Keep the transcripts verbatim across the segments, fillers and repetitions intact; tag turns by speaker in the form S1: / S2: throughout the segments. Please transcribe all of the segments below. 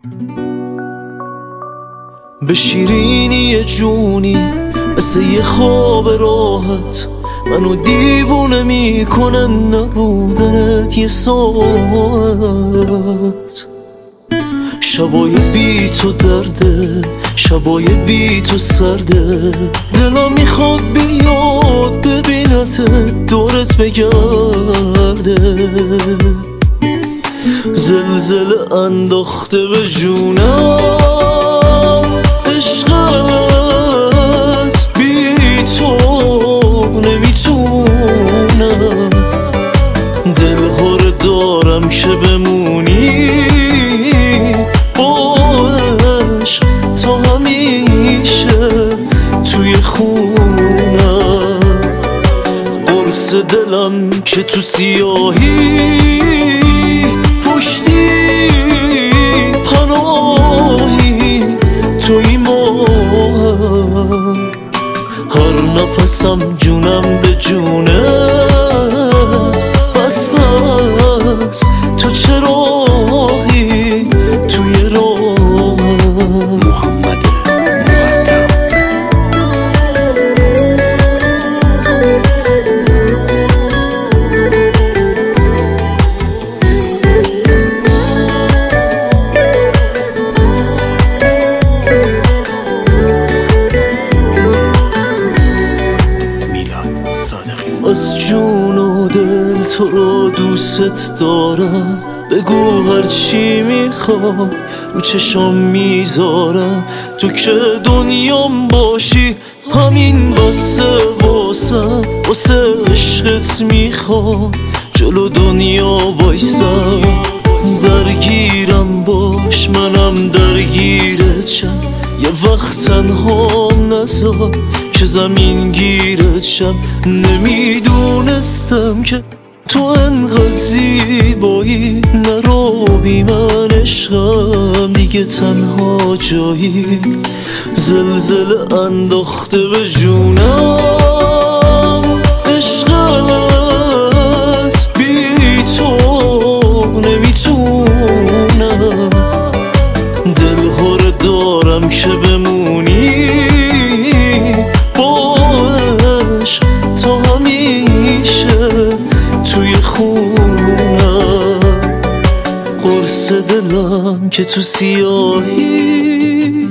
S1: به شیرینی جونی مثل یه خواب راحت منو دیوونه میکنن نبودنت یه ساعت. شبای بی تو درده، شبای بی تو سرده، دلم میخواد بیاد ببینت دورت بگرده. زلزله انداخته به جونم عشقت، بی تو نمیتونم. دلها رو دارم که بمونی باش تا همیشه توی خونم. قرص دلم که تو سیاهی پشتی پناهی توی ماهم. هر نفسم جونم به جونت بس است، تو چراغی توی راهم. محمد از جون و دل تو رو دوست دارم، بگو هرچی میخوام رو چشام میذارم. تو که دنیام باشی همین بسه واسم، واسه عشقت میخوام جلو دنیا وایسم. درگیرم باش منم درگیرت شم، یه وقت تنها نذار که زمین گیرت شم. نمیدونستم که تو انقدر زیبایی، نرو بی من عشقم دیگه تنها جایی. زلزله انداخته به جونم عشقت، بی تو نمیتونم. دلها رو دارم که بمونی باش تا همیشه توی خونم. قرص دلم که تو سیاهی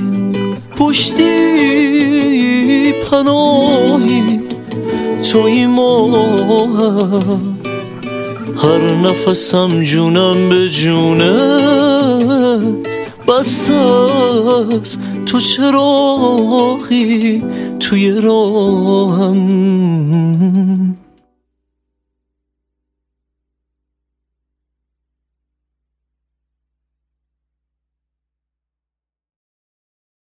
S1: پشتی پناهی توی ماهم. هر نفسم جونم به جونت بس است، تو چراغی توی راهم.